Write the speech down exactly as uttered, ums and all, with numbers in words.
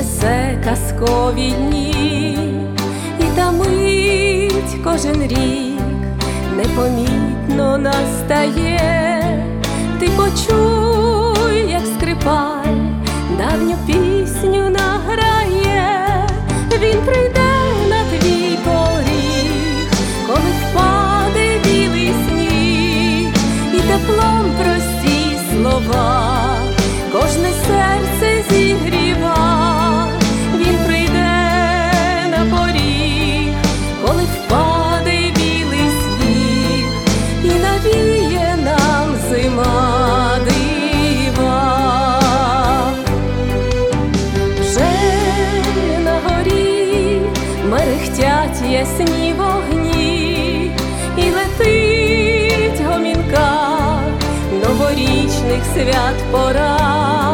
несе казкові дні, і та мить кожен рік непомітно настає. Ти почуй, як скрипаль давню пісню награє. Він прийде на твій поріг, коли впаде білий сніг, і теплом прості слова кожне серце зігріва. Він прийде на поріг, коли впаде білий сніг, і навіє нам зима дива. Вже на горі мерехтять ясні вогні, і летить гомінка новорічних свят пора.